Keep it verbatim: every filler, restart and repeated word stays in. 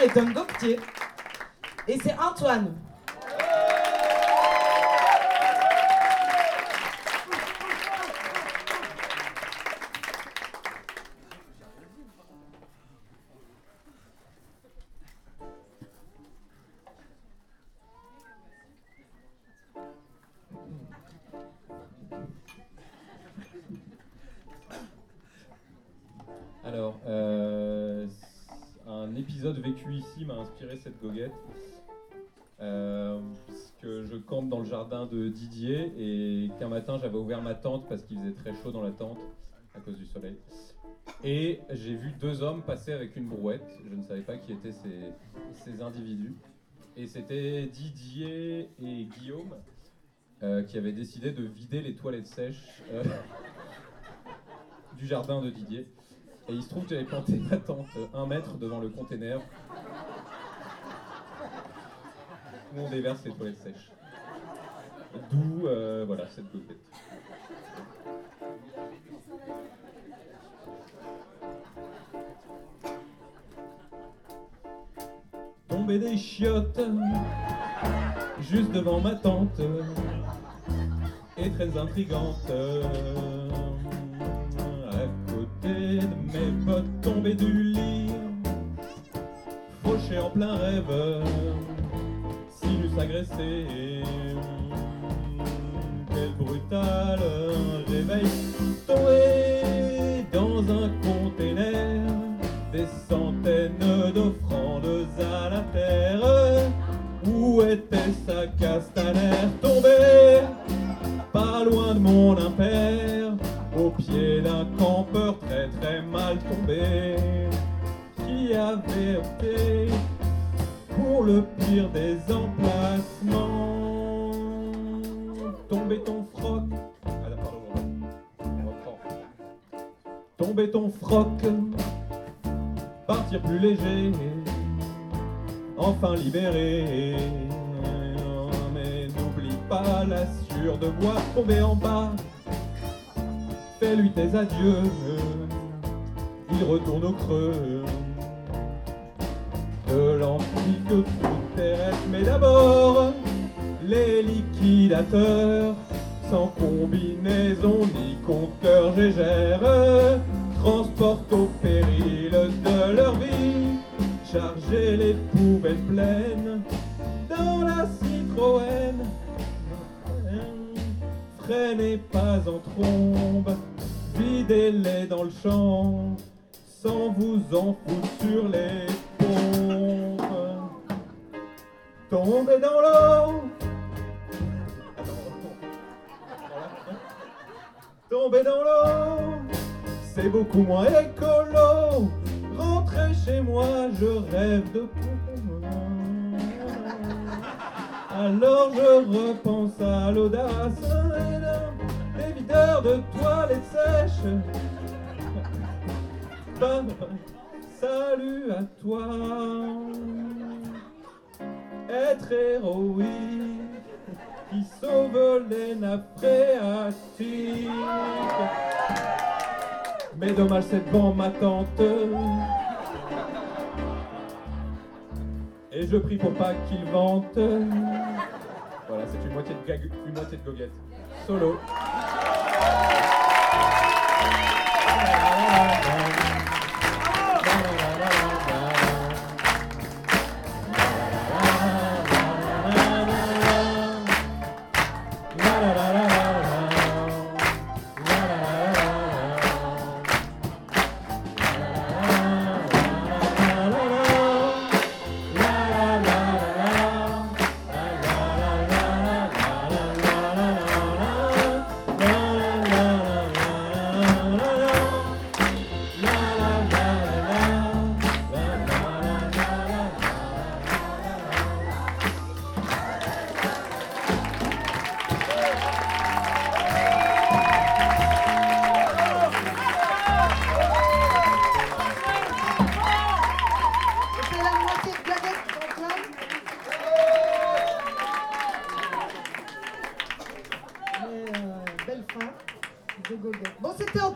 est un goguetier. Et c'est Antoine. Alors, euh, un épisode vécu ici m'a inspiré cette goguette. Euh, puisque je campe dans le jardin de Didier et qu'un matin j'avais ouvert ma tente parce qu'il faisait très chaud dans la tente à cause du soleil. Et j'ai vu deux hommes passer avec une brouette. Je ne savais pas qui étaient ces, ces individus. Et c'était Didier et Guillaume euh, qui avaient décidé de vider les toilettes sèches euh, du jardin de Didier. Et il se trouve que j'avais planté ma tente un mètre devant le container où on déverse les toilettes sèches. D'où, euh, voilà, cette goguette. Tomber des chiottes juste devant ma tente est très intrigante. De mes potes tombés du lit, fauchés en plein rêve, sinus agressé, quel brutal réveil, tombé dans un container, des centaines d'offrandes à la terre, où était sa castanère, tombé pas loin de mon impère, au pied d'un campeur très très mal tombé, qui avait opté pour le pire des emplacements. Tomber ton froc, ah pardon, on reprend. Tomber ton froc, partir plus léger, enfin libéré. Mais n'oublie pas la sueur de bois, tomber en bas. Fais-lui tes adieux, il retourne au creux de l'antique terrestre. Mais d'abord, les liquidateurs, sans combinaison ni compteur gégère, transportent au péril de leur vie, charger les poubelles pleines dans la Citroën. Freinez pas en trombe, videz-les dans le champ, sans vous en foutre sur les pompes. Tombez dans l'eau, tombez dans l'eau, c'est beaucoup moins écolo. Rentrez chez moi, je rêve de pompe. Alors je repense à l'audace des videurs de toilettes sèches. Bon, salut à toi, être héroïque qui sauve les nappes phréatiques. Mais dommage, c'est devant ma tante. Et je prie pour pas qu'il vente. Voilà, c'est une moitié de gag, une moitié de goguette. Solo. Bon, c'était Antoine.